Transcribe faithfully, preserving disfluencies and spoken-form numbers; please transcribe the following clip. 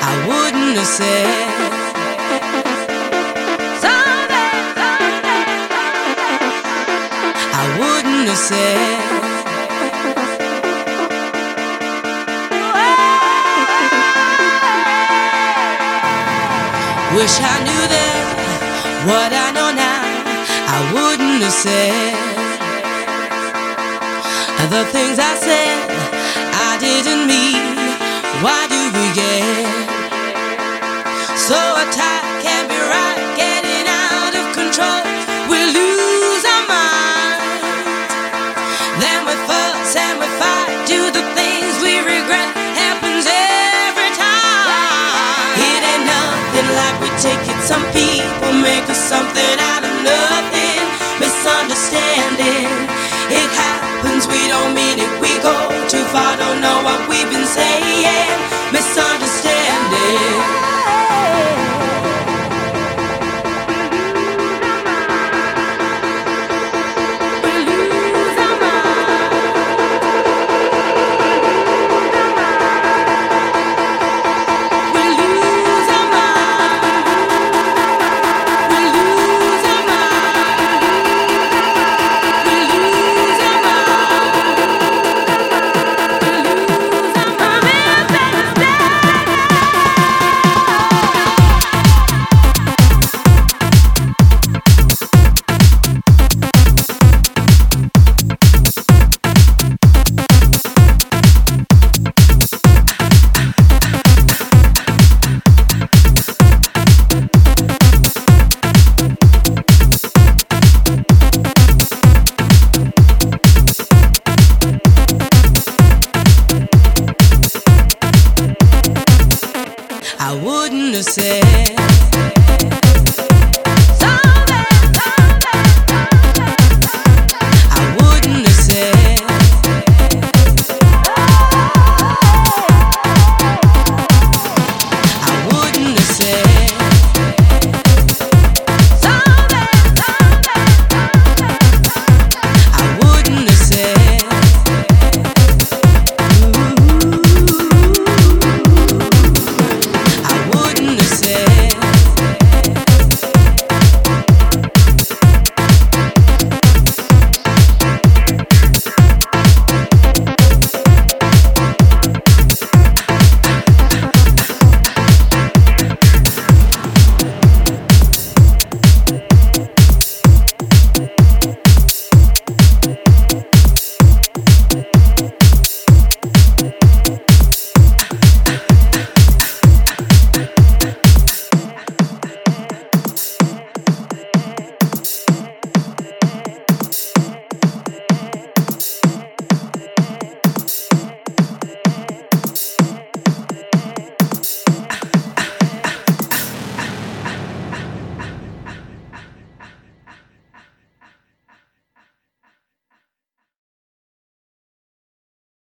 I wouldn't have said. I wouldn't have said. Wish I knew then what I know now. I wouldn't have said the things I said. I didn't mean. Why do we get so attached? Can't be right, getting out of control. We lose our minds. Then we fuss and we fight. Do the things we regret. Happens every time. It ain't nothing like we take it. Some people make us something out of nothing. Misunderstanding. It happens, we don't mean it. We go too far, don't know what we've been saying. Misunderstanding. I wouldn't have said.